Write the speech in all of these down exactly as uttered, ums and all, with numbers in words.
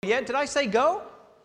yet. Did I say go?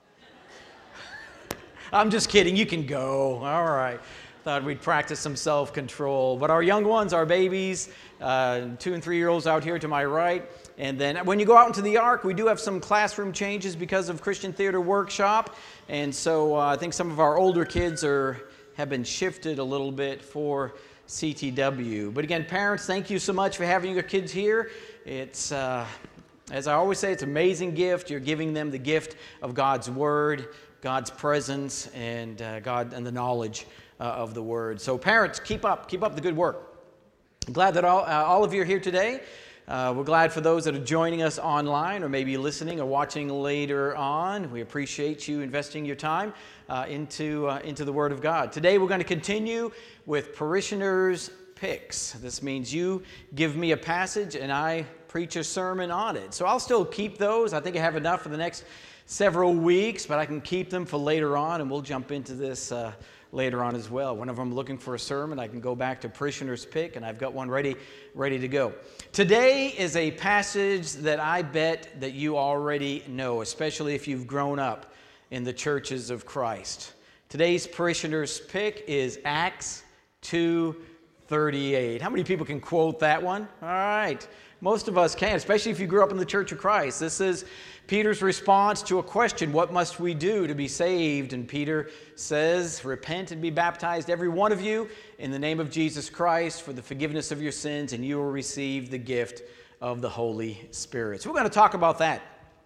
I'm just kidding. You can go. All right. Thought we'd practice some self-control. But our young ones, our babies, uh, two and three-year-olds out here to my right. And then when you go out into the Ark, we do have some classroom changes because of Christian Theater Workshop. And so uh, I think some of our older kids are have been shifted a little bit for C T W. But again, parents, thank you so much for having your kids here. It's, uh, as I always say, it's an amazing gift. You're giving them the gift of God's Word, God's presence, and uh, God and the knowledge uh, of the Word. So parents, keep up, keep up the good work. I'm glad that all, uh, all of you are here today. Uh, we're glad for those that are joining us online or maybe listening or watching later on. We appreciate you investing your time uh, into, uh, into the Word of God. Today we're going to continue with Parishioners' Picks. This means you give me a passage and I preach a sermon on it. So I'll still keep those. I think I have enough for the next several weeks, but I can keep them for later on, and we'll jump into this uh, later on as well. Whenever I'm looking for a sermon, I can go back to Parishioner's Pick, and I've got one ready, ready to go. Today is a passage that I bet that you already know, especially if you've grown up in the churches of Christ. Today's Parishioner's Pick is Acts two thirty-eight. How many people can quote that one? All right. Most of us can, especially if you grew up in the Church of Christ. This is Peter's response to a question, what must we do to be saved? And Peter says, repent and be baptized, every one of you, in the name of Jesus Christ for the forgiveness of your sins, and you will receive the gift of the Holy Spirit. So we're going to talk about that.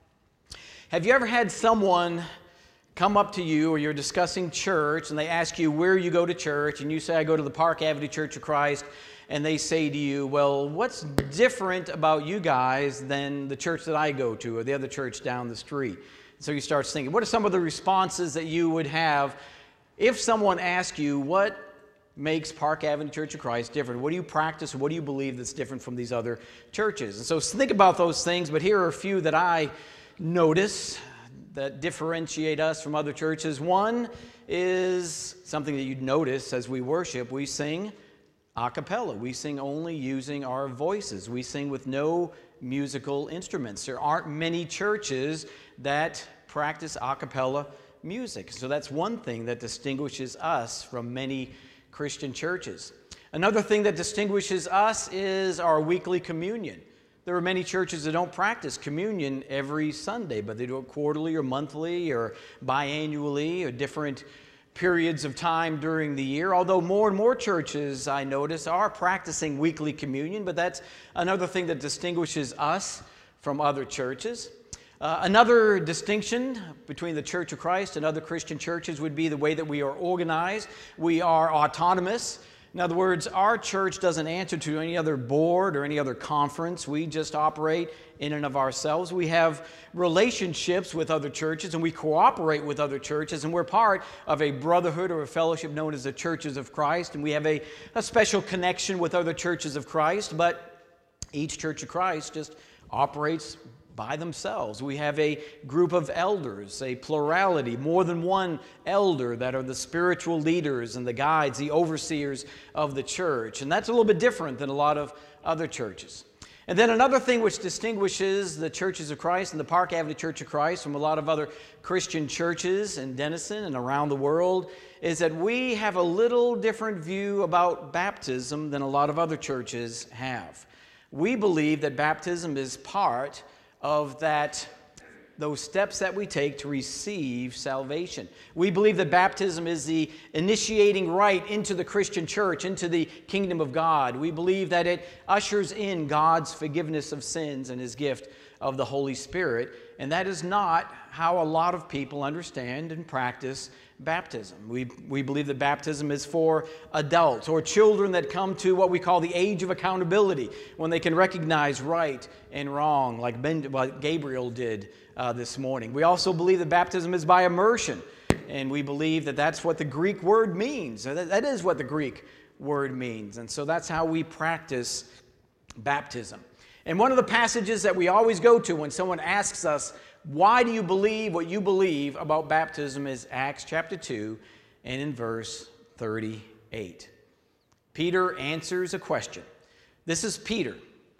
Have you ever had someone come up to you, or you're discussing church, and they ask you where you go to church, and you say, I go to the Park Avenue Church of Christ, and they say to you, well, what's different about you guys than the church that I go to or the other church down the street? So you start thinking, what are some of the responses that you would have if someone asked you, what makes Park Avenue Church of Christ different? What do you practice? What do you believe that's different from these other churches? And so think about those things, but here are a few that I notice that differentiate us from other churches. One is something that you'd notice as we worship. We sing a cappella. We sing only using our voices. We sing with no musical instruments. There aren't many churches that practice a cappella music. So that's one thing that distinguishes us from many Christian churches. Another thing that distinguishes us is our weekly communion. There are many churches that don't practice communion every Sunday, but they do it quarterly or monthly or biannually or different periods of time during the year, although more and more churches, I notice, are practicing weekly communion, but that's another thing that distinguishes us from other churches. Uh, another distinction between the Church of Christ and other Christian churches would be the way that we are organized. We are autonomous. In other words, our church doesn't answer to any other board or any other conference. We just operate in and of ourselves. We have relationships with other churches, and we cooperate with other churches, and we're part of a brotherhood or a fellowship known as the Churches of Christ, and we have a, a special connection with other churches of Christ, but each Church of Christ just operates by themselves. We have a group of elders, a plurality, more than one elder that are the spiritual leaders and the guides, the overseers of the church. And that's a little bit different than a lot of other churches. And then another thing which distinguishes the Churches of Christ and the Park Avenue Church of Christ from a lot of other Christian churches in Denison and around the world is that we have a little different view about baptism than a lot of other churches have. We believe that baptism is part of that, those steps that we take to receive salvation. We believe that baptism is the initiating rite into the Christian church, into the kingdom of God. We believe that it ushers in God's forgiveness of sins and His gift of the Holy Spirit. And that is not how a lot of people understand and practice baptism. We, we believe that baptism is for adults or children that come to what we call the age of accountability, when they can recognize right and wrong, like, ben, like Gabriel did uh, this morning. We also believe that baptism is by immersion, and we believe that that's what the Greek word means. That, that is what the Greek word means, and so that's how we practice baptism. And one of the passages that we always go to when someone asks us, why do you believe what you believe about baptism, is Acts chapter two and in verse thirty-eight. Peter answers a question. This is Peter.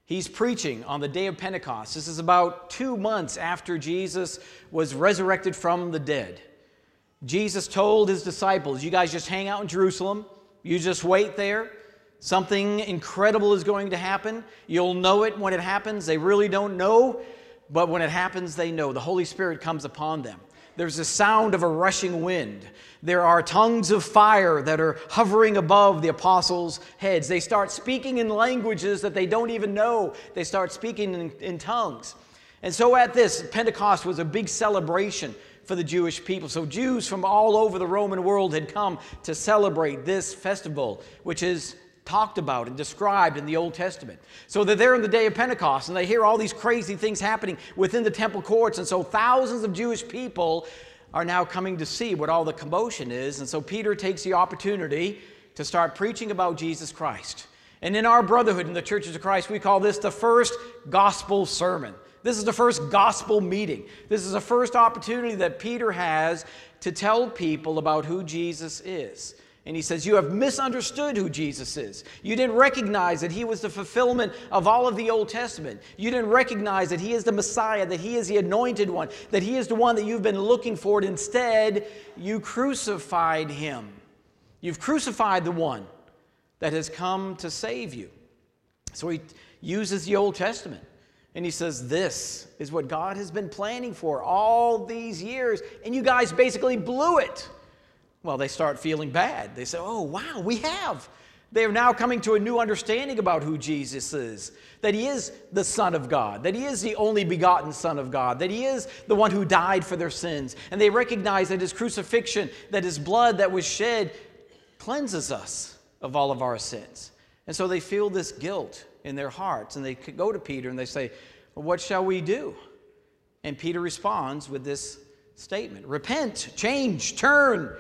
He's preaching on the day of Pentecost. This is about two months after Jesus was resurrected from the dead. Jesus told his disciples, you guys just hang out in Jerusalem. You just wait there. Something incredible is going to happen. You'll know it when it happens. They really don't know, but when it happens, they know. The Holy Spirit comes upon them. There's the sound of a rushing wind. There are tongues of fire that are hovering above the apostles' heads. They start speaking in languages that they don't even know. They start speaking in, in tongues. And so at this, Pentecost was a big celebration for the Jewish people. So Jews from all over the Roman world had come to celebrate this festival, which is talked about and described in the Old Testament. So they're there on the day of Pentecost, and they hear all these crazy things happening within the temple courts, and so thousands of Jewish people are now coming to see what all the commotion is. And so Peter takes the opportunity to start preaching about Jesus Christ. And in our brotherhood, in the Churches of Christ, we call this the first gospel sermon. This is the first gospel meeting. This is the first opportunity that Peter has to tell people about who Jesus is. And he says, you have misunderstood who Jesus is. You didn't recognize that he was the fulfillment of all of the Old Testament. You didn't recognize that he is the Messiah, that he is the anointed one, that he is the one that you've been looking for. Instead, you crucified him. You've crucified the one that has come to save you. So he uses the Old Testament. And he says, this is what God has been planning for all these years. And you guys basically blew it. Well, they start feeling bad. They say, oh, wow, we have. They are now coming to a new understanding about who Jesus is, that he is the Son of God, that he is the only begotten Son of God, that he is the one who died for their sins. And they recognize that his crucifixion, that his blood that was shed cleanses us of all of our sins. And so they feel this guilt in their hearts, and they go to Peter and they say, well, what shall we do? And Peter responds with this statement, repent, change, turn,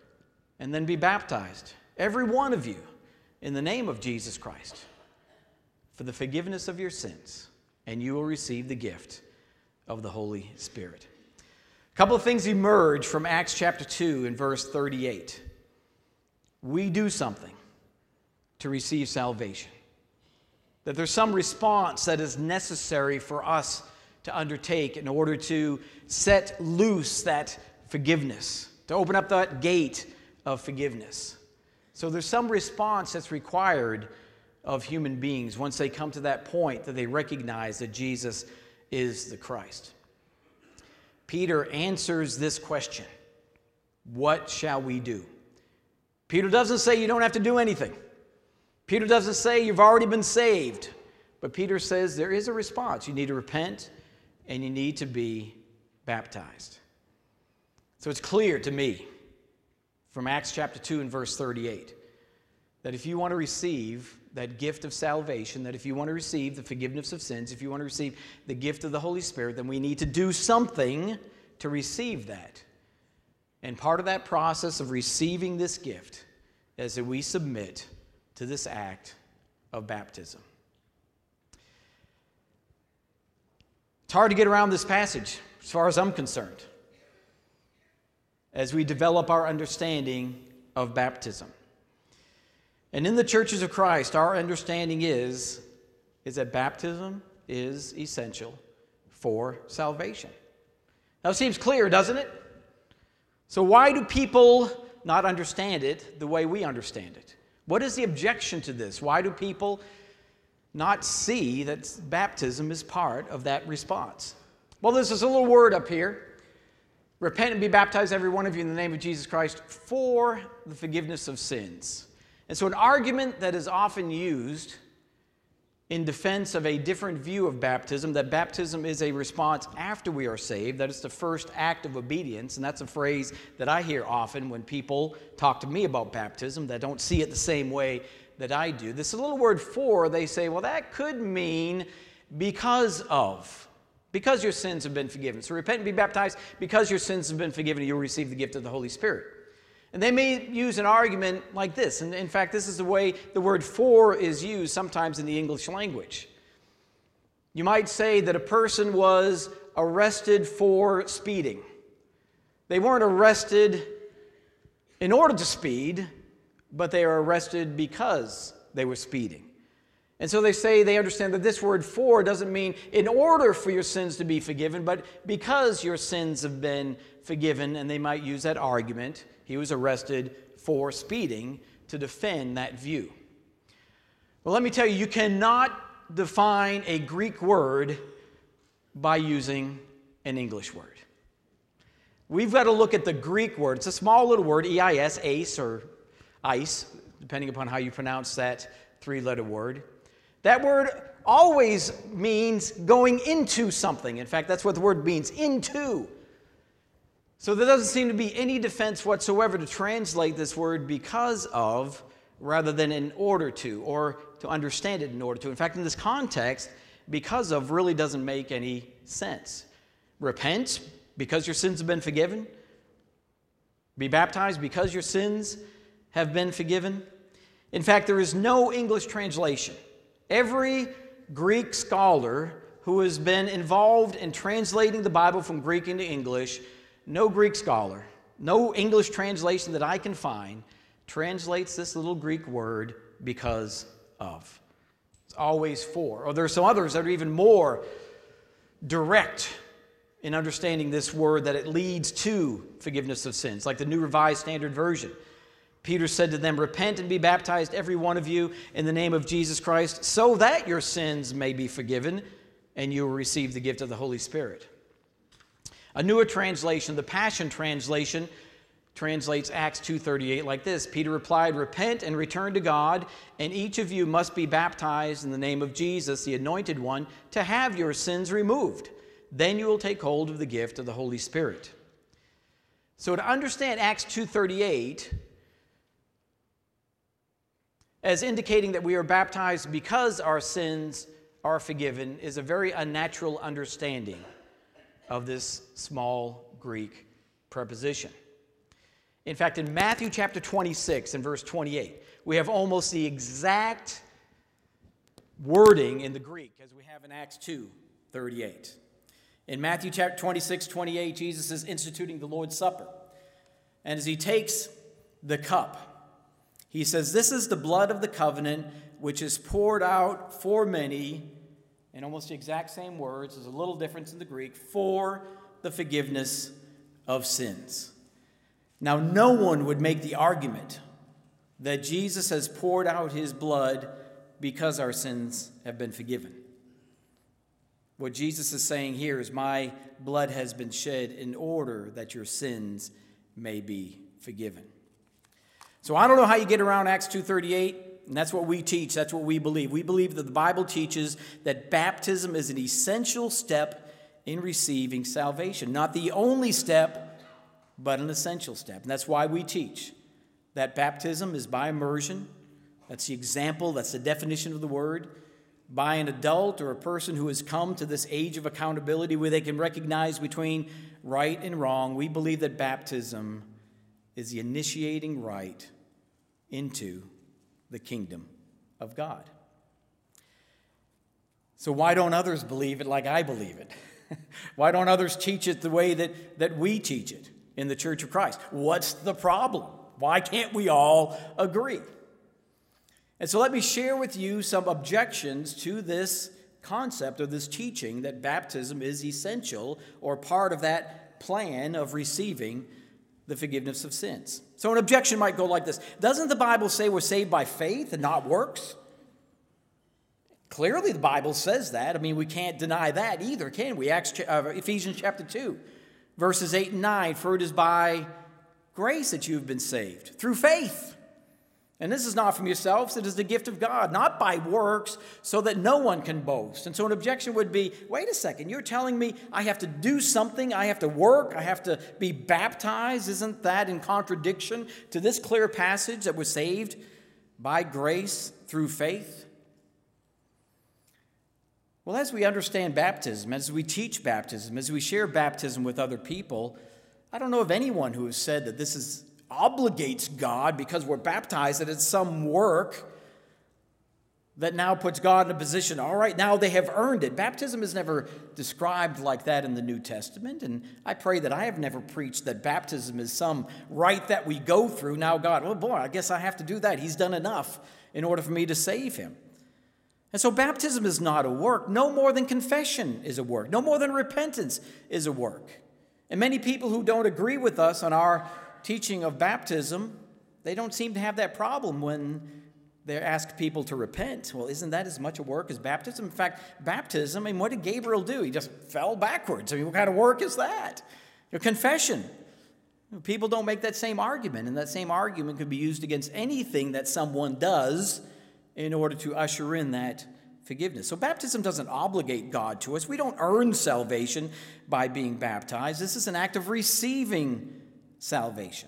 and then be baptized, every one of you, in the name of Jesus Christ, for the forgiveness of your sins, and you will receive the gift of the Holy Spirit. A couple of things emerge from Acts chapter two and verse thirty-eight. We do something to receive salvation. That there's some response that is necessary for us to undertake in order to set loose that forgiveness, to open up that gate of forgiveness. So there's some response that's required of human beings once they come to that point that they recognize that Jesus is the Christ. Peter answers this question, what shall we do? Peter doesn't say you don't have to do anything. Peter doesn't say you've already been saved. But Peter says there is a response. You need to repent and you need to be baptized. So it's clear to me from Acts chapter two and verse thirty-eight, that if you want to receive that gift of salvation, that if you want to receive the forgiveness of sins, if you want to receive the gift of the Holy Spirit, then we need to do something to receive that. And part of that process of receiving this gift is that we submit to this act of baptism. It's hard to get around this passage, as far as I'm concerned, as we develop our understanding of baptism. And in the Churches of Christ, our understanding is, is that baptism is essential for salvation. Now, it seems clear, doesn't it? So why do people not understand it the way we understand it? What is the objection to this? Why do people not see that baptism is part of that response? Well, there's this little word up here. Repent and be baptized, every one of you, in the name of Jesus Christ, for the forgiveness of sins. And so an argument that is often used in defense of a different view of baptism, that baptism is a response after we are saved, that it's the first act of obedience, and that's a phrase that I hear often when people talk to me about baptism that don't see it the same way that I do. This little word for, they say, well, that could mean because of. Because your sins have been forgiven. So repent and be baptized. Because your sins have been forgiven, you'll receive the gift of the Holy Spirit. And they may use an argument like this. And in fact, this is the way the word for is used sometimes in the English language. You might say that a person was arrested for speeding. They weren't arrested in order to speed, but they are arrested because they were speeding. And so they say they understand that this word for doesn't mean in order for your sins to be forgiven, but because your sins have been forgiven, and they might use that argument. He was arrested for speeding to defend that view. Well, let me tell you, you cannot define a Greek word by using an English word. We've got to look at the Greek word. It's a small little word, E I S, ace or ice, depending upon how you pronounce that three-letter word. That word always means going into something. In fact, that's what the word means, into. So there doesn't seem to be any defense whatsoever to translate this word because of, rather than in order to, or to understand it in order to. In fact, in this context, because of really doesn't make any sense. Repent because your sins have been forgiven. Be baptized because your sins have been forgiven. In fact, there is no English translation. Every Greek scholar who has been involved in translating the Bible from Greek into English, no Greek scholar, no English translation that I can find, translates this little Greek word because of. It's always for. Or there are some others that are even more direct in understanding this word, that it leads to forgiveness of sins, like the New Revised Standard Version. Peter said to them, "Repent and be baptized, every one of you, in the name of Jesus Christ, so that your sins may be forgiven, and you will receive the gift of the Holy Spirit." A newer translation, the Passion Translation, translates Acts two thirty-eight like this. Peter replied, "Repent and return to God, and each of you must be baptized in the name of Jesus, the Anointed One, to have your sins removed. Then you will take hold of the gift of the Holy Spirit." So to understand Acts two thirty-eight as indicating that we are baptized because our sins are forgiven is a very unnatural understanding of this small Greek preposition. In fact, in Matthew chapter twenty-six and verse twenty-eight, we have almost the exact wording in the Greek as we have in Acts two thirty-eight. In Matthew chapter twenty-six, twenty-eight, Jesus is instituting the Lord's Supper. And as he takes the cup, he says, "This is the blood of the covenant, which is poured out for many," in almost the exact same words, there's a little difference in the Greek, "for the forgiveness of sins." Now, no one would make the argument that Jesus has poured out his blood because our sins have been forgiven. What Jesus is saying here is, my blood has been shed in order that your sins may be forgiven. So I don't know how you get around Acts two thirty-eight, and that's what we teach, that's what we believe. We believe that the Bible teaches that baptism is an essential step in receiving salvation. Not the only step, but an essential step. And that's why we teach that baptism is by immersion. That's the example, that's the definition of the word. By an adult or a person who has come to this age of accountability where they can recognize between right and wrong. We believe that baptism is the initiating rite into the kingdom of God. So why don't others believe it like I believe it? Why don't others teach it the way that, that we teach it in the Church of Christ? What's the problem? Why can't we all agree? And so let me share with you some objections to this concept or this teaching that baptism is essential or part of that plan of receiving the forgiveness of sins. So an objection might go like this. Doesn't the Bible say we're saved by faith and not works? Clearly the Bible says that. I mean, we can't deny that either, can we? Acts, uh, Ephesians chapter two, verses eight and nine. For it is by grace that you have been saved, through faith. And this is not from yourselves, it is the gift of God, not by works, so that no one can boast. And so an objection would be, wait a second, you're telling me I have to do something, I have to work, I have to be baptized? Isn't that in contradiction to this clear passage that we're saved by grace through faith? Well, as we understand baptism, as we teach baptism, as we share baptism with other people, I don't know of anyone who has said that this is obligates God because we're baptized, that it's some work that now puts God in a position, all right, now they have earned it. Baptism is never described like that in the New Testament, and I pray that I have never preached that baptism is some rite that we go through. Now God, oh boy, I guess I have to do that. He's done enough in order for me to save him. And so baptism is not a work, no more than confession is a work, no more than repentance is a work. And many people who don't agree with us on our teaching of baptism, they don't seem to have that problem when they ask people to repent. Well, isn't that as much a work as baptism? In fact, baptism, I mean, what did Gabriel do? He just fell backwards. I mean, what kind of work is that? Your confession. People don't make that same argument, and that same argument could be used against anything that someone does in order to usher in that forgiveness. So baptism doesn't obligate God to us. We don't earn salvation by being baptized. This is an act of receiving salvation.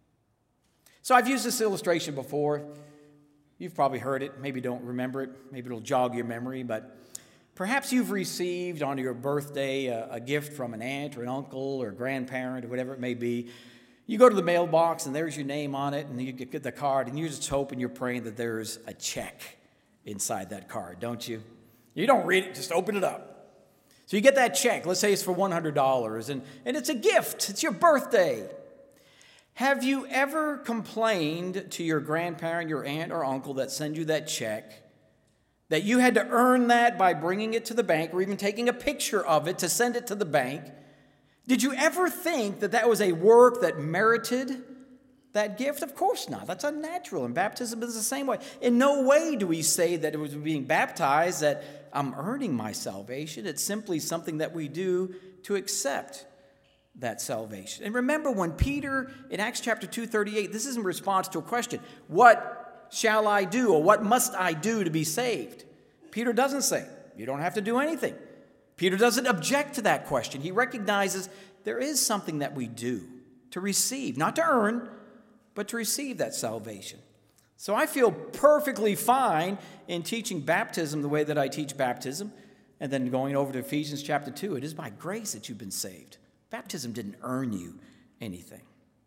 So I've used this illustration before. You've probably heard it. Maybe don't remember it. Maybe it'll jog your memory. But perhaps you've received on your birthday a, a gift from an aunt or an uncle or a grandparent or whatever it may be. You go to the mailbox and there's your name on it, and you get the card, and you're just hoping, you're praying that there's a check inside that card, don't you? You don't read it, just open it up. So you get that check. Let's say it's for one hundred dollars, and, and it's a gift. It's your birthday. Have you ever complained to your grandparent, your aunt or uncle that send you that check, that you had to earn that by bringing it to the bank or even taking a picture of it to send it to the bank? Did you ever think that that was a work that merited that gift? Of course not. That's unnatural. And baptism is the same way. In no way do we say that it was being baptized that I'm earning my salvation. It's simply something that we do to accept that salvation. And remember, when Peter, in Acts chapter two thirty-eight, this is in response to a question, what shall I do, or what must I do to be saved? Peter doesn't say, you don't have to do anything. Peter doesn't object to that question. He recognizes there is something that we do to receive, not to earn, but to receive that salvation. So I feel perfectly fine in teaching baptism the way that I teach baptism, and then going over to Ephesians chapter two. It is by grace that you've been saved. Baptism didn't earn you anything.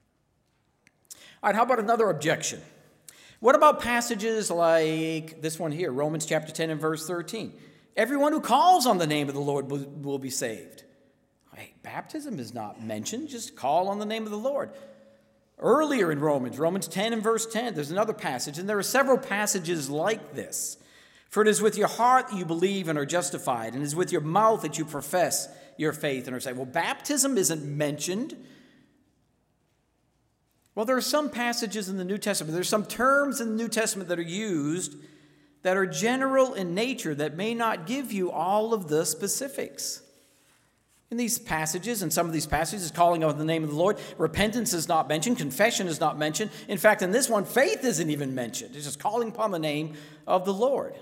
All right, how about another objection? What about passages like this one here, Romans chapter ten and verse thirteen? Everyone who calls on the name of the Lord will, will be saved. Hey, baptism is not mentioned. Just call on the name of the Lord. Earlier in Romans, Romans ten and verse ten, there's another passage, and there are several passages like this. For it is with your heart that you believe and are justified, and it is with your mouth that you profess your faith and are saved. Well, baptism isn't mentioned. Well, there are some passages in the New Testament, there's some terms in the New Testament that are used that are general in nature that may not give you all of the specifics. In these passages, in some of these passages, calling on the name of the Lord, repentance is not mentioned, confession is not mentioned. In fact, in this one, faith isn't even mentioned. It's just calling upon the name of the Lord.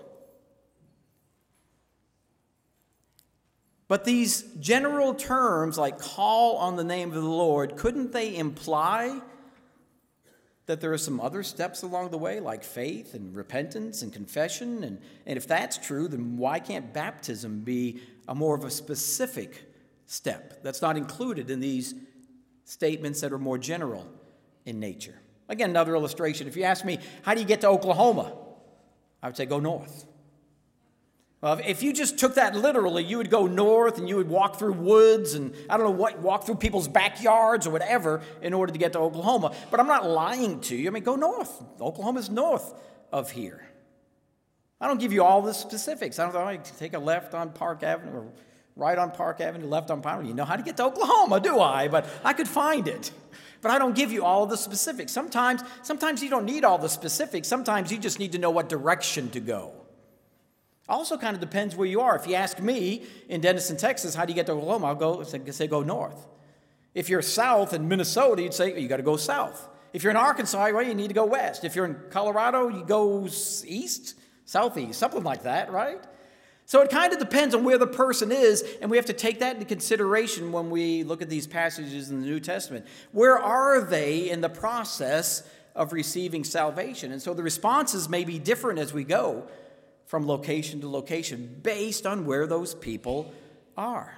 But these general terms like call on the name of the Lord, couldn't they imply that there are some other steps along the way, like faith and repentance and confession? And, and if that's true, then why can't baptism be a more of a specific step that's not included in these statements that are more general in nature? Again, another illustration. If you ask me, how do you get to Oklahoma? I would say go north. Well, if you just took that literally, you would go north and you would walk through woods and I don't know what, walk through people's backyards or whatever in order to get to Oklahoma. But I'm not lying to you. I mean, go north. Oklahoma's north of here. I don't give you all the specifics. I don't know, I take a left on Park Avenue or right on Park Avenue, left on Pine. You know how to get to Oklahoma, do I? But I could find it. But I don't give you all the specifics. Sometimes, sometimes you don't need all the specifics. Sometimes you just need to know what direction to go. Also kind of depends where you are. If you ask me in Denison, Texas, how do you get to Oklahoma? I'll go say, say go north. If you're south in Minnesota, you'd say you got to go south. If you're in Arkansas, well, you need to go west. If you're in Colorado, you go east, southeast, something like that, right? So it kind of depends on where the person is, and we have to take that into consideration when we look at these passages in the New Testament. Where are they in the process of receiving salvation? And so the responses may be different as we go from location to location based on where those people are.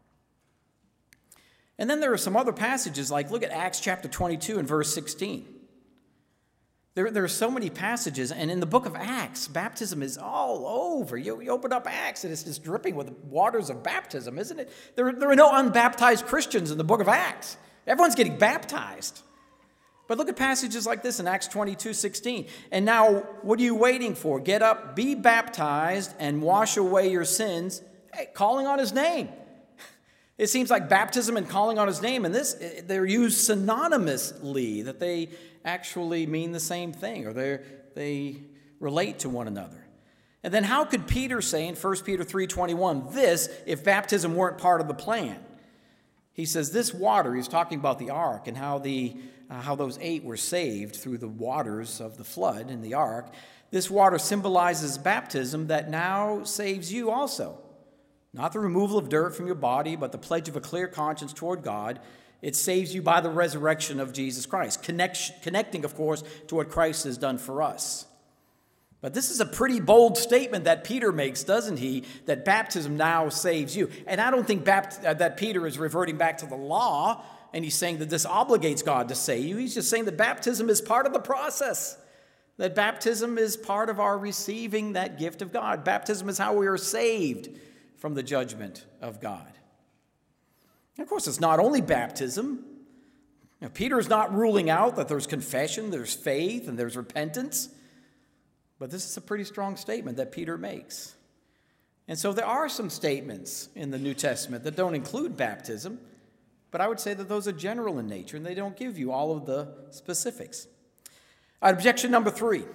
And then there are some other passages, like look at Acts chapter twenty-two and verse sixteen. There, there are so many passages, and in the book of Acts, baptism is all over. You, you open up Acts, and it's just dripping with waters of baptism, isn't it? There, there are no unbaptized Christians in the book of Acts. Everyone's getting baptized. But look at passages like this in Acts twenty-two sixteen. And now, what are you waiting for? Get up, be baptized, and wash away your sins, hey, calling on his name. It seems like baptism and calling on his name, and this, they're used synonymously, that they actually mean the same thing, or they they relate to one another. And then how could Peter say in First Peter three twenty-one this if baptism weren't part of the plan? He says this water, he's talking about the ark and how the uh, how those eight were saved through the waters of the flood in the ark. This water symbolizes baptism that now saves you also. Not the removal of dirt from your body, but the pledge of a clear conscience toward God. It saves you by the resurrection of Jesus Christ, Connect, connecting, of course, to what Christ has done for us. But this is a pretty bold statement that Peter makes, doesn't he, that baptism now saves you. And I don't think bapt- uh, that Peter is reverting back to the law, and he's saying that this obligates God to save you. He's just saying that baptism is part of the process, that baptism is part of our receiving that gift of God. Baptism is how we are saved from the judgment of God. And of course, it's not only baptism. Now, Peter is not ruling out that there's confession, there's faith, and there's repentance. But this is a pretty strong statement that Peter makes. And so there are some statements in the New Testament that don't include baptism, but I would say that those are general in nature, and they don't give you all of the specifics. All right, objection number three.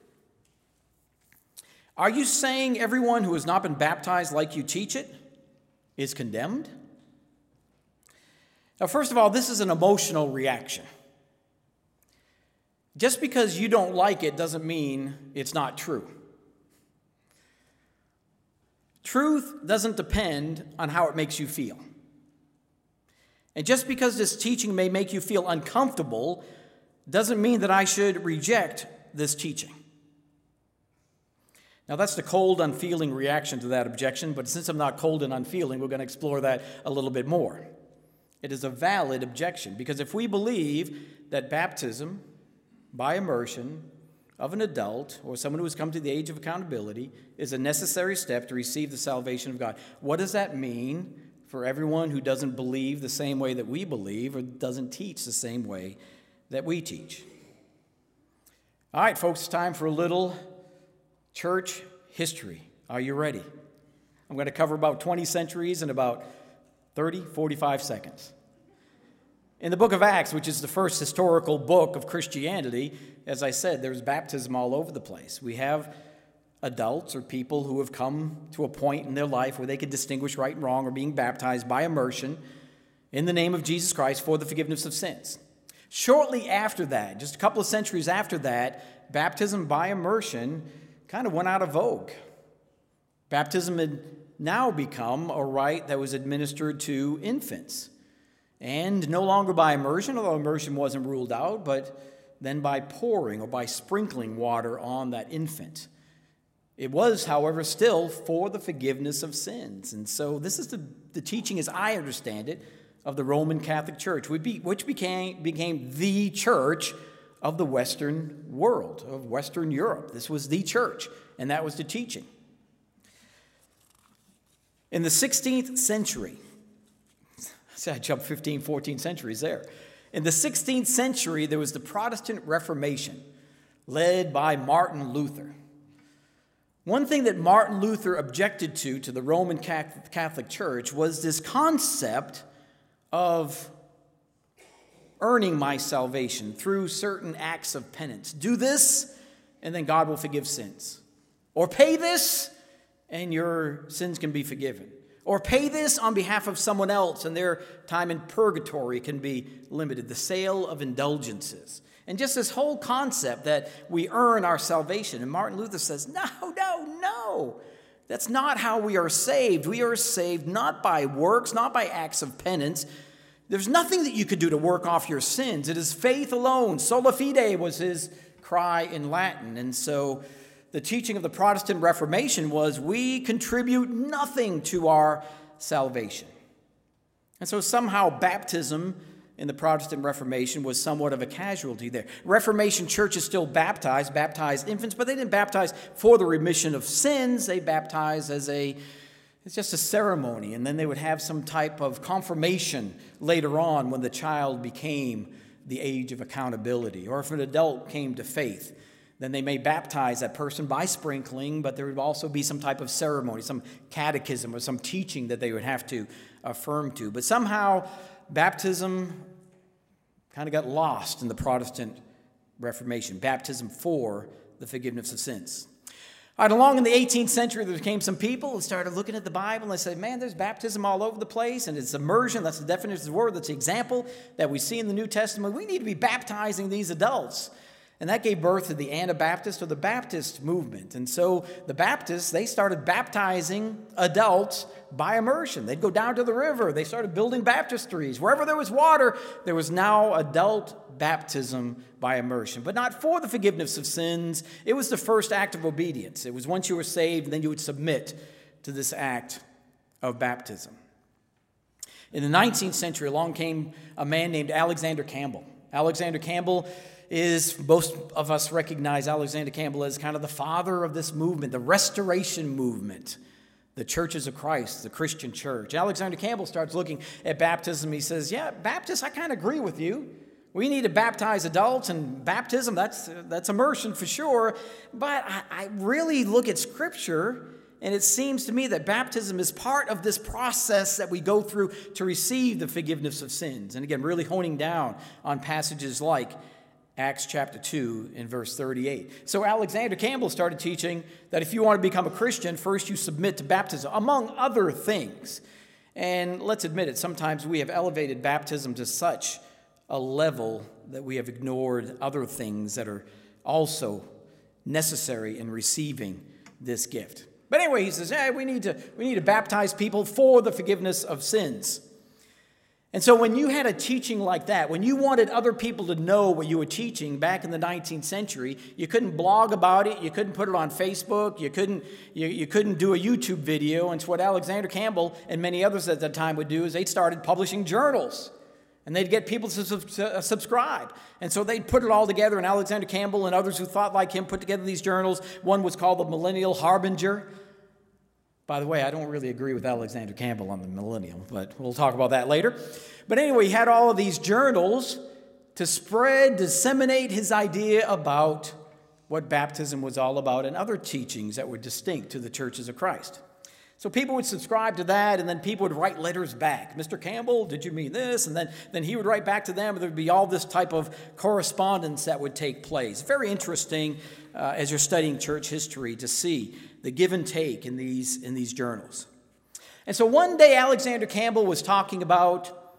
Are you saying everyone who has not been baptized like you teach it is condemned? Now, first of all, this is an emotional reaction. Just because you don't like it doesn't mean it's not true. Truth doesn't depend on how it makes you feel. And just because this teaching may make you feel uncomfortable doesn't mean that I should reject this teaching. Now, that's the cold, unfeeling reaction to that objection, but since I'm not cold and unfeeling, we're going to explore that a little bit more. It is a valid objection, because if we believe that baptism by immersion of an adult or someone who has come to the age of accountability is a necessary step to receive the salvation of God, what does that mean for everyone who doesn't believe the same way that we believe or doesn't teach the same way that we teach? All right, folks, it's time for a little church history. Are you ready? I'm going to cover about twenty centuries in about thirty, forty-five seconds. In the book of Acts, which is the first historical book of Christianity, as I said, there's baptism all over the place. We have adults or people who have come to a point in their life where they can distinguish right and wrong or being baptized by immersion in the name of Jesus Christ for the forgiveness of sins. Shortly after that, just a couple of centuries after that, baptism by immersion kind of went out of vogue. Baptism had now become a rite that was administered to infants. And no longer by immersion, although immersion wasn't ruled out, but then by pouring or by sprinkling water on that infant. It was, however, still for the forgiveness of sins. And so this is the, the teaching, as I understand it, of the Roman Catholic Church, which became, became the church of the Western world, of Western Europe. This was the church, and that was the teaching. In the sixteenth century, see, I jumped fifteen, fourteen centuries there. In the sixteenth century, there was the Protestant Reformation, led by Martin Luther. One thing that Martin Luther objected to, to the Roman Catholic Church, was this concept of earning my salvation through certain acts of penance. Do this, and then God will forgive sins. Or pay this, and your sins can be forgiven. Or pay this on behalf of someone else, and their time in purgatory can be limited. The sale of indulgences. And just this whole concept that we earn our salvation. And Martin Luther says, no, no, no. That's not how we are saved. We are saved not by works, not by acts of penance. There's nothing that you could do to work off your sins. It is faith alone. Sola fide was his cry in Latin. And so the teaching of the Protestant Reformation was we contribute nothing to our salvation. And so somehow baptism in the Protestant Reformation was somewhat of a casualty there. Reformation churches still baptized, baptized infants, but they didn't baptize for the remission of sins. They baptized as a, it's just a ceremony. And then they would have some type of confirmation later on when the child became the age of accountability. Or if an adult came to faith, then they may baptize that person by sprinkling, but there would also be some type of ceremony, some catechism or some teaching that they would have to affirm to. But somehow baptism kind of got lost in the Protestant Reformation. Baptism for the forgiveness of sins. All right, along in the eighteenth century, there came some people who started looking at the Bible and they said, man, there's baptism all over the place, and it's immersion. That's the definition of the word. That's the example that we see in the New Testament. We need to be baptizing these adults. And that gave birth to the Anabaptist or the Baptist movement. And so the Baptists, they started baptizing adults by immersion. They'd go down to the river. They started building baptistries. Wherever there was water, there was now adult baptism by immersion. But not for the forgiveness of sins. It was the first act of obedience. It was once you were saved, then you would submit to this act of baptism. In the nineteenth century, along came a man named Alexander Campbell. Alexander Campbell is, most of us recognize Alexander Campbell as kind of the father of this movement, the Restoration movement, the Churches of Christ, the Christian church. Alexander Campbell starts looking at baptism. He says, yeah, Baptists, I kind of agree with you. We need to baptize adults, and baptism, that's, that's immersion for sure. But I, I really look at Scripture, and it seems to me that baptism is part of this process that we go through to receive the forgiveness of sins. And again, really honing down on passages like Acts chapter two and verse thirty-eight. So Alexander Campbell started teaching that if you want to become a Christian, first you submit to baptism, among other things. And let's admit it, sometimes we have elevated baptism to such a level that we have ignored other things that are also necessary in receiving this gift. But anyway, he says, hey, we need to, we need to baptize people for the forgiveness of sins. And so when you had a teaching like that, when you wanted other people to know what you were teaching back in the nineteenth century, you couldn't blog about it, you couldn't put it on Facebook, you couldn't, you, you couldn't do a YouTube video. And so what Alexander Campbell and many others at that time would do is they started publishing journals. And they'd get people to sub- to subscribe. And so they'd put it all together, and Alexander Campbell and others who thought like him put together these journals. One was called the Millennial Harbinger. By the way, I don't really agree with Alexander Campbell on the millennial, but we'll talk about that later. But anyway, he had all of these journals to spread, disseminate his idea about what baptism was all about and other teachings that were distinct to the Churches of Christ. So people would subscribe to that, and then people would write letters back. Mister Campbell, did you mean this? And then, then he would write back to them, and there would be all this type of correspondence that would take place. Very interesting uh, as you're studying church history to see the give and take in these, in these journals. And so one day Alexander Campbell was talking about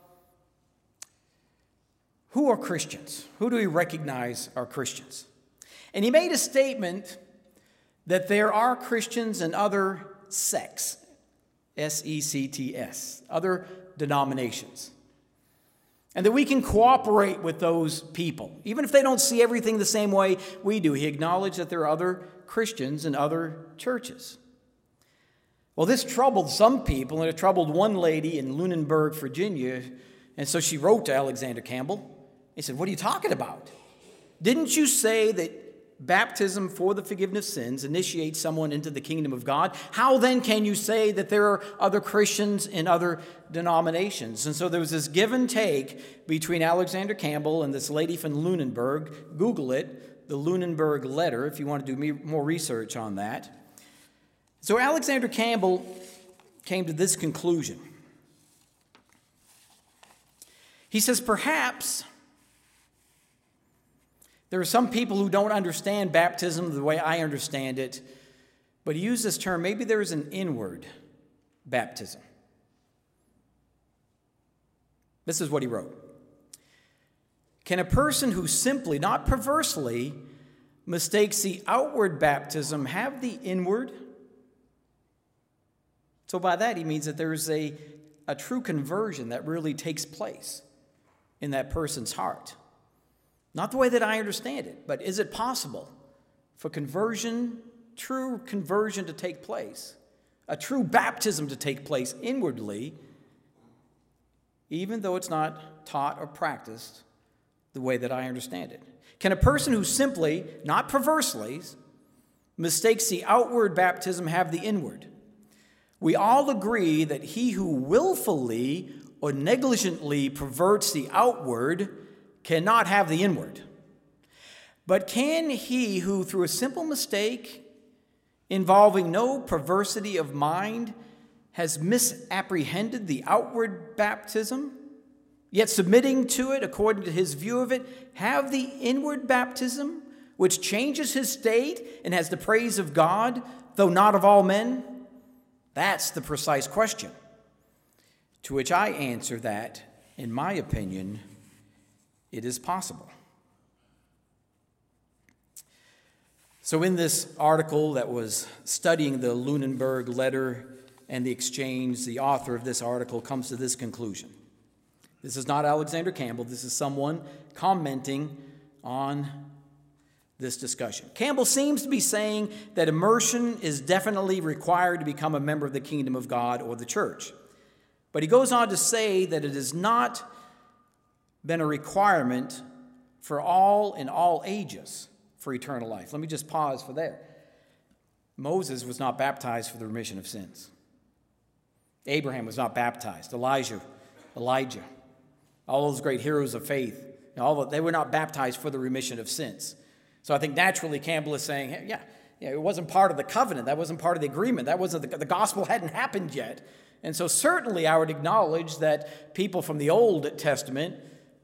who are Christians? Who do we recognize are Christians? And he made a statement that there are Christians and other sects, S E C T S, other denominations. And that we can cooperate with those people. Even if they don't see everything the same way we do. He acknowledged that there are other Christians and other churches. Well, this troubled some people, and it troubled one lady in Lunenburg, Virginia. And so she wrote to Alexander Campbell. He said, what are you talking about? Didn't you say that baptism for the forgiveness of sins initiates someone into the kingdom of God? How then can you say that there are other Christians in other denominations? And so there was this give and take between Alexander Campbell and this lady from Lunenburg. Google it, the Lunenburg letter, if you want to do more research on that. So Alexander Campbell came to this conclusion. He says, perhaps there are some people who don't understand baptism the way I understand it, but he used this term, maybe there is an inward baptism. This is what he wrote. Can a person who simply, not perversely, mistakes the outward baptism have the inward? So by that he means that there is a, a true conversion that really takes place in that person's heart. Not the way that I understand it, but is it possible for conversion, true conversion to take place, a true baptism to take place inwardly, even though it's not taught or practiced the way that I understand it? Can a person who simply, not perversely, mistakes the outward baptism have the inward? We all agree that he who willfully or negligently perverts the outward cannot have the inward. But can he who, through a simple mistake involving no perversity of mind, has misapprehended the outward baptism, yet submitting to it according to his view of it, have the inward baptism, which changes his state and has the praise of God, though not of all men? That's the precise question. To which I answer that, in my opinion, it is possible. So in this article that was studying the Lunenburg letter and the exchange, the author of this article comes to this conclusion. This is not Alexander Campbell. This is someone commenting on this discussion. Campbell seems to be saying that immersion is definitely required to become a member of the kingdom of God or the church. But he goes on to say that it has not been a requirement for all in all ages for eternal life. Let me just pause for there. Moses was not baptized for the remission of sins. Abraham was not baptized. Elijah, Elijah, all those great heroes of faith, all of, they were not baptized for the remission of sins. So I think naturally Campbell is saying, hey, yeah, yeah, it wasn't part of the covenant. That wasn't part of the agreement. That wasn't the, the gospel hadn't happened yet. And so certainly I would acknowledge that people from the Old Testament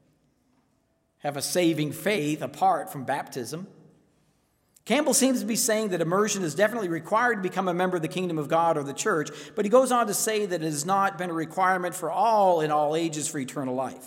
have a saving faith apart from baptism. Campbell seems to be saying that immersion is definitely required to become a member of the kingdom of God or the church, but he goes on to say that it has not been a requirement for all in all ages for eternal life.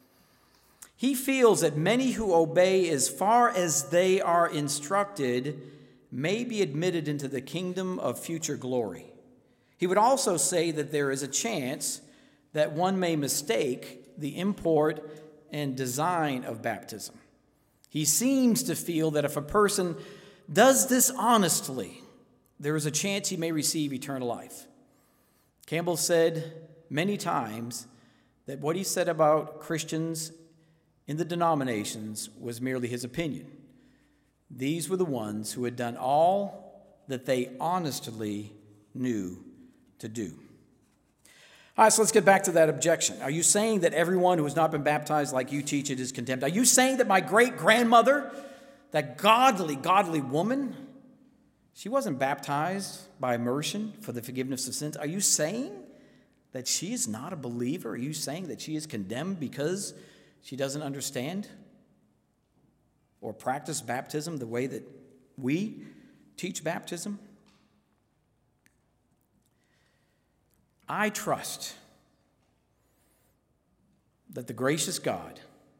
He feels that many who obey as far as they are instructed may be admitted into the kingdom of future glory. He would also say that there is a chance that one may mistake the import and design of baptism. He seems to feel that if a person does this honestly, there is a chance he may receive eternal life. Campbell said many times that what he said about Christians in the denominations was merely his opinion. These were the ones who had done all that they honestly knew to do. All right, so let's get back to that objection. Are you saying that everyone who has not been baptized like you teach it is condemned? Are you saying that my great-grandmother, that godly, godly woman, she wasn't baptized by immersion for the forgiveness of sins? Are you saying that she is not a believer? Are you saying that she is condemned because she doesn't understand or practice baptism the way that we teach baptism? I trust that the gracious God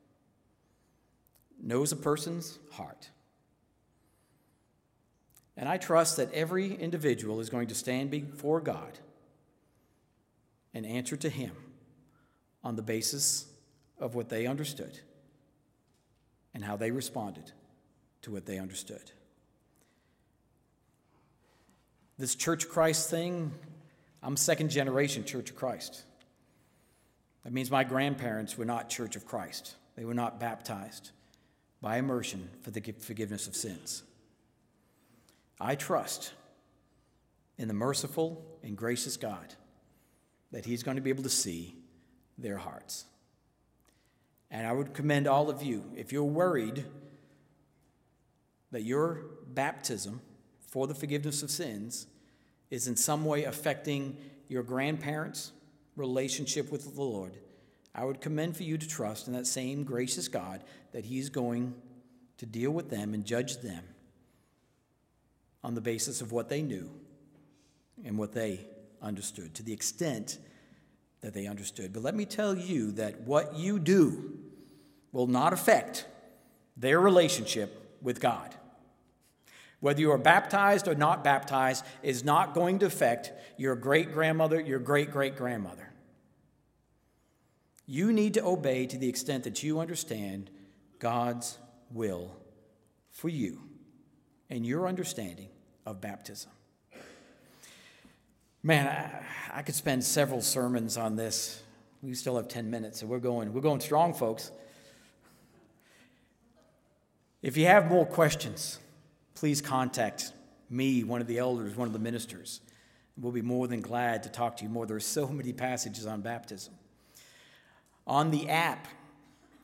knows a person's heart. And I trust that every individual is going to stand before God and answer to him on the basis of what they understood and how they responded to what they understood. This Church of Christ thing, I'm second generation Church of Christ. That means my grandparents were not Church of Christ. They were not baptized by immersion for the forgiveness of sins. I trust in the merciful and gracious God that he's going to be able to see their hearts. And I would commend all of you, if you're worried that your baptism for the forgiveness of sins is in some way affecting your grandparents' relationship with the Lord, I would commend for you to trust in that same gracious God that he's going to deal with them and judge them on the basis of what they knew and what they understood, to the extent that they understood. But let me tell you that what you do will not affect their relationship with God. Whether you are baptized or not baptized is not going to affect your great-grandmother, your great-great-grandmother. You need to obey to the extent that you understand God's will for you and your understanding of baptism. Man, I, I could spend several sermons on this. We still have ten minutes, so we're going, we're going strong, folks. If you have more questions, please contact me, one of the elders, one of the ministers. We'll be more than glad to talk to you more. There are so many passages on baptism. On the app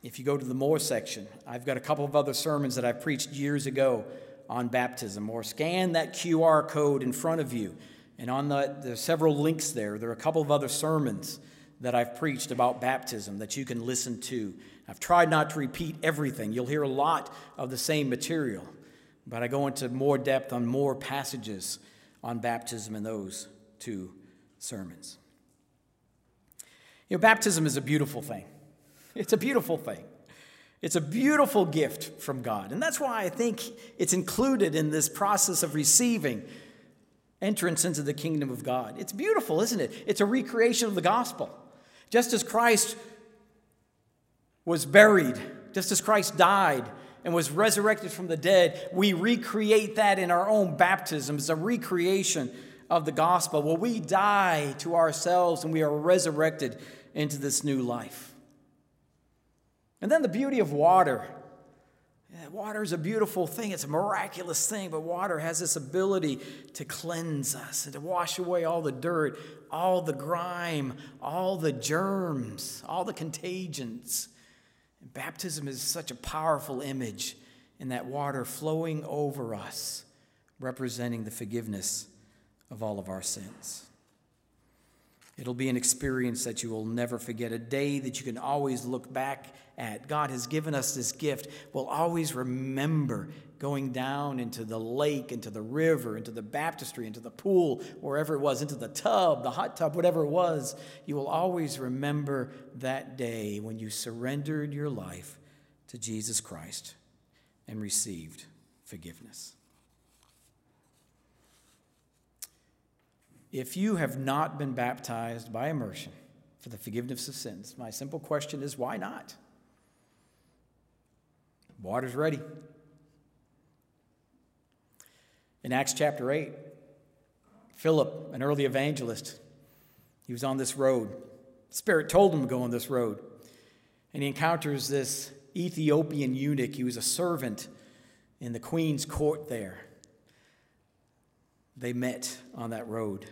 If you go to the more section, I've got a couple of other sermons that I preached years ago on baptism, or scan that Q R code in front of you. And on the, there's several links there. There are a couple of other sermons that I've preached about baptism that you can listen to. I've tried not to repeat everything. You'll hear a lot of the same material, but I go into more depth on more passages on baptism in those two sermons. You know, baptism is a beautiful thing. It's a beautiful thing. It's a beautiful gift from God. And that's why I think it's included in this process of receiving entrance into the kingdom of God. It's beautiful, isn't it? It's a recreation of the gospel. Just as Christ was buried, just as Christ died and was resurrected from the dead, we recreate that in our own baptism. It's a recreation of the gospel where we die to ourselves and we are resurrected into this new life. And then the beauty of water. Yeah, water is a beautiful thing. It's a miraculous thing, but water has this ability to cleanse us and to wash away all the dirt, all the grime, all the germs, all the contagions. And baptism is such a powerful image in that water flowing over us, representing the forgiveness of all of our sins. It'll be an experience that you will never forget, a day that you can always look back at. God has given us this gift. We'll always remember going down into the lake, into the river, into the baptistry, into the pool, wherever it was, into the tub, the hot tub, whatever it was. You will always remember that day when you surrendered your life to Jesus Christ and received forgiveness. If you have not been baptized by immersion for the forgiveness of sins, my simple question is, why not? Water's ready. In Acts chapter eight, Philip, an early evangelist, he was on this road. The Spirit told him to go on this road. And he encounters this Ethiopian eunuch. He was a servant in the queen's court there. They met on that road.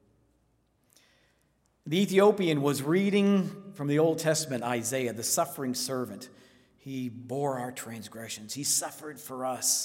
The Ethiopian was reading from the Old Testament, Isaiah, the suffering servant. He bore our transgressions. He suffered for us.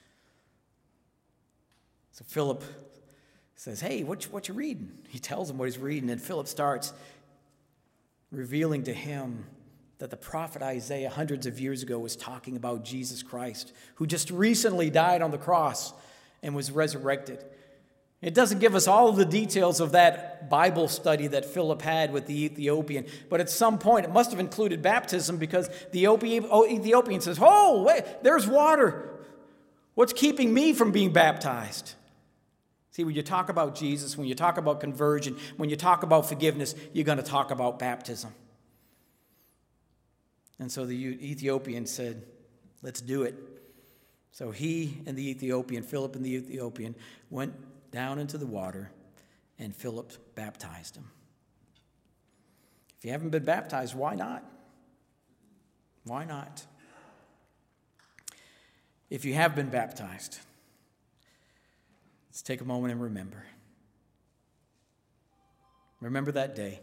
So Philip says, hey, what, what you reading? He tells him what he's reading, and Philip starts revealing to him that the prophet Isaiah hundreds of years ago was talking about Jesus Christ, who just recently died on the cross and was resurrected. It doesn't give us all of the details of that Bible study that Philip had with the Ethiopian, but at some point it must have included baptism, because the Ethiopian says, oh, wait, there's water. What's keeping me from being baptized? See, when you talk about Jesus, when you talk about conversion, when you talk about forgiveness, you're going to talk about baptism. And so the Ethiopian said, let's do it. So he and the Ethiopian, Philip and the Ethiopian, went down into the water, and Philip baptized him. If you haven't been baptized, why not? Why not? If you have been baptized, let's take a moment and remember. Remember that day.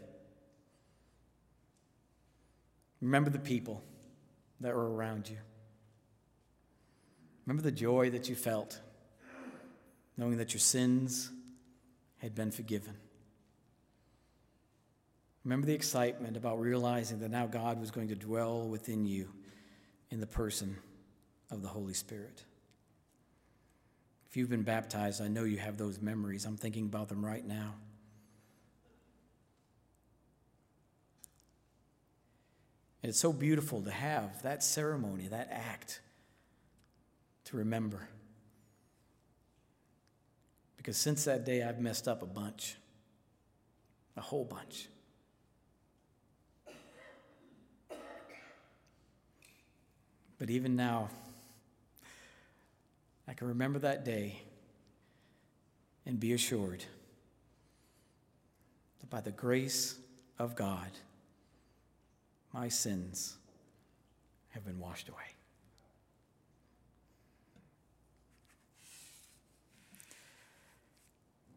Remember the people that were around you. Remember the joy that you felt, knowing that your sins had been forgiven. Remember the excitement about realizing that now God was going to dwell within you in the person of the Holy Spirit. If you've been baptized, I know you have those memories. I'm thinking about them right now. And it's so beautiful to have that ceremony, that act, to remember. Because since that day, I've messed up a bunch. A whole bunch. But even now, I can remember that day and be assured that by the grace of God, my sins have been washed away.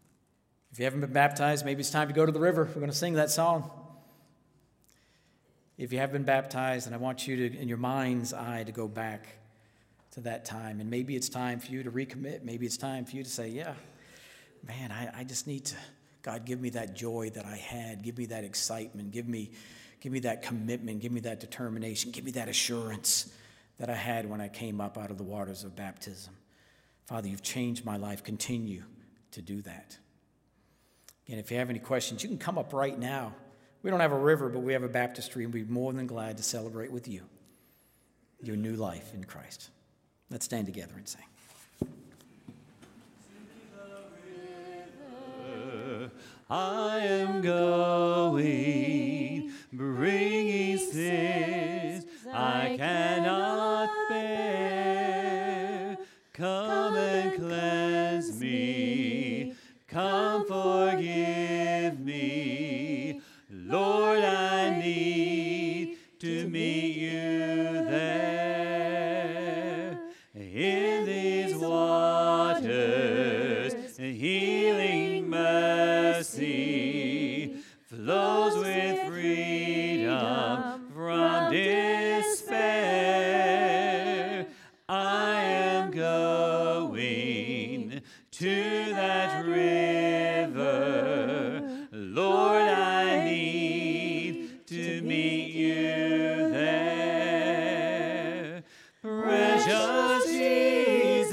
If you haven't been baptized, maybe it's time to go to the river. We're going to sing that song. If you have been baptized, and I want you to, in your mind's eye, to go back to that time. And maybe it's time for you to recommit. Maybe it's time for you to say, yeah, man, I, I just need to, God, give me that joy that I had. Give me that excitement. Give me, give me that commitment. Give me that determination. Give me that assurance that I had when I came up out of the waters of baptism. Father, you've changed my life. Continue to do that. And if you have any questions, you can come up right now. We don't have a river, but we have a baptistry, and we'd be more than glad to celebrate with you your new life in Christ. Let's stand together and sing. I am going, bringing sins I cannot bear. Come and cleanse me, come forgive me. Lord, I need to meet you there. In these waters, healing mercy flows with freedom from despair. I am going to that river. Lord, I need to meet you there. Precious Jesus,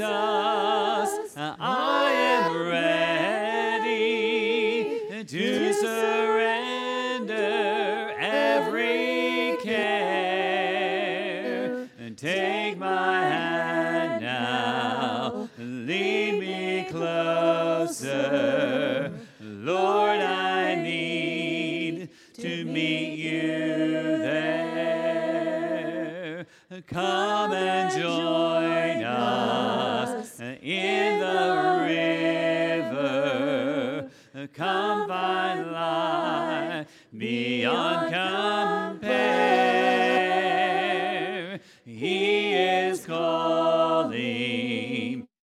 I am ready to surrender every care. Take my hand now, lead me closer. Lord, I need to meet you there. Come and join us in the river. Come find life beyond compare. He